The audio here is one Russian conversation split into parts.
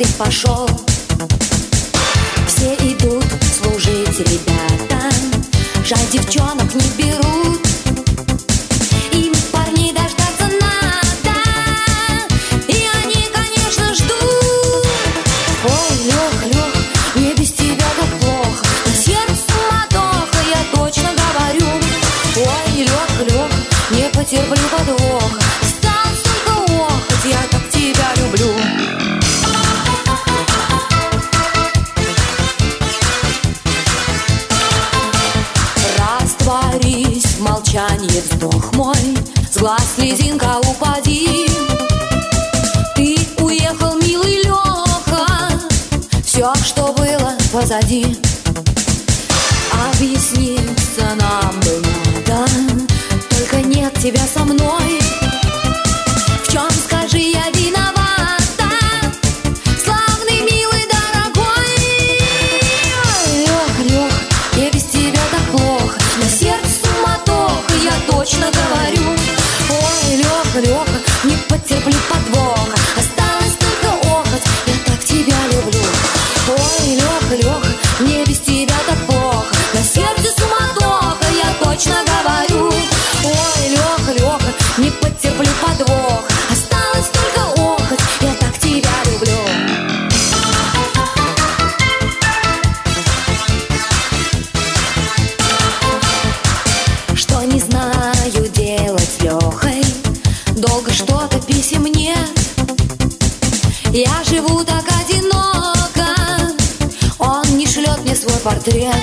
ты пошел. Все идут служить, ребята, жаль, девчонок не берут. Им парней дождаться надо, и они, конечно, ждут. Ой, Лех, Лех, мне без тебя так плохо, на сердце суматоха, я точно говорю. Ой, Лех, Лех, не потерплю подвоха, осталось только охоть, я так тебя люблю. Растворись в молчании, вздох мой, с глаз слезинка упади. Ты уехал, милый Леха, все, что было позади. Объясниться нам бы надо, только нет тебя со мной. В чем, скажи, я виновата, славный, милый, дорогой? Лех, Лех, мне без тебя так плохо, на сердце суматоха, я точно говорю. Ой, Леха, Леха, не потерплю подвоха, осталось только охоть, я так тебя люблю. Ой, Леха, Леха, мне без тебя так плохо, на сердце суматоха, я точно говорю. Ой, Леха, Леха, не потерплю подвоха, осталось только охоть, я так тебя люблю. Что не знаю делать с Лехой, долго что-то писем нет. Я живу так одиноко, он не шлет мне свой портрет.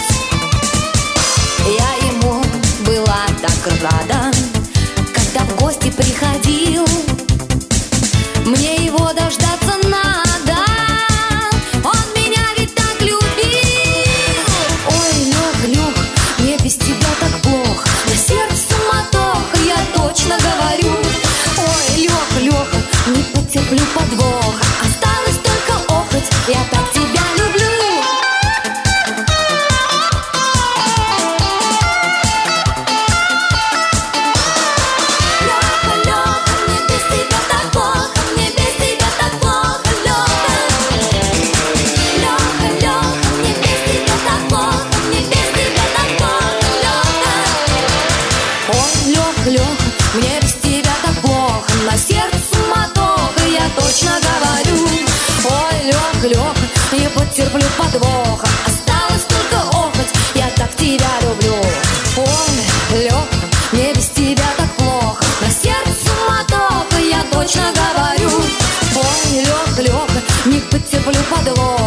Я ему была так рада, когда в гости приходил. Мне его дождаться надо, он меня ведь так любил. Ой, Лех, Лех, мне без тебя так плохо, на сердце суматоха, я точно говорю. Ой, Леха, Леха, не потерплю подвоха, осталось только охоть, я так тебя люблю. Леха, мне без тебя так плохо, на сердце суматоха, я точно говорю. Ой, Леха, Леха, не потерплю подвоха, осталось только охоть, я так тебя люблю. Ой, Леха, мне без тебя так плохо, на сердце суматоха, я точно говорю. Ой, Леха, Леха, не потерплю подвоха.